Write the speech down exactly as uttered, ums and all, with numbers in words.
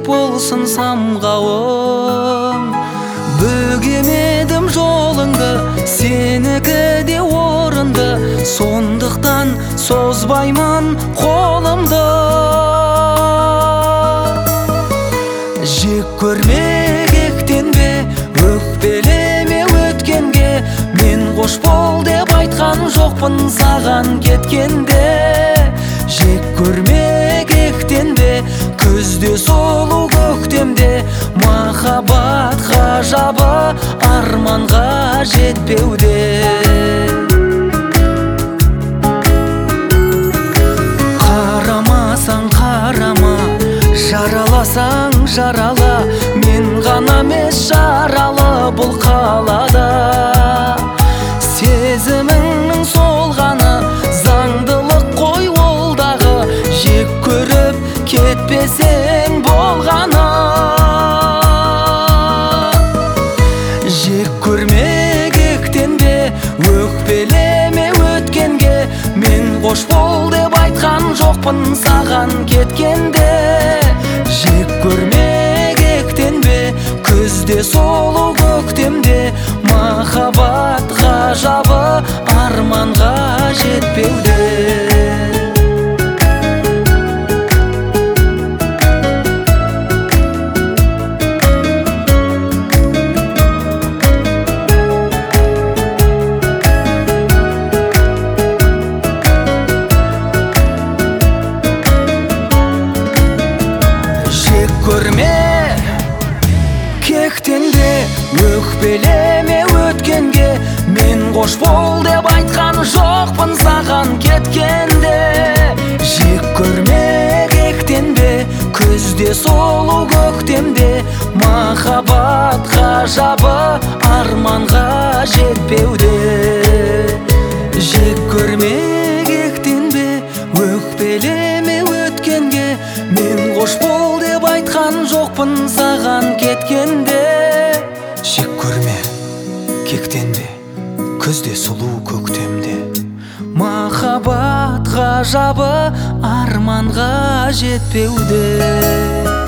болсын самғауым. Бөгемедім жолыңды, сенікі де орынды, сондықтан созбаймын қолымды. Жек көрме, кектенбе, өкпелеме өткенге, мен қош бол деп айтқан жоқпын саған кеткенде. Жек көрме, кектенбе, күзде сұлу көктемде, махаббат ғажабы арманға жетпеуде. Қарамасаң қарама, жараласаң жарала, мен ғана емес жаралы бұл қалада. Сезіміңнің солғаны заңдылық қой ол дағы, жек көріп кетпесең болғаны. Жек көрме, кектенбе, өкпелеме өткенге, мен қош бол деп айтқан жоқпын саған кеткенде. Жек көрме, кектенбе, күзде сұлу көктемде, махаббат ғажабы арманға жетпеуде. Көрме, кектенбе, өкпелеме өткенге, мен қош бол деп айтқан жоқпын саған кеткенде. Жек көрме, кектенбе, күзде сұлу көктемде, махаббат ғажабы арманға жетпеуде. Жек көрме, кектенбе, өкпелеме өткенге, мен қош бол деп айтқан жоқпын саған кеткенде. Жек көрме, кектенбе, күзде сұлу көктемде, махаббат ғажабы арманға жетпеуде.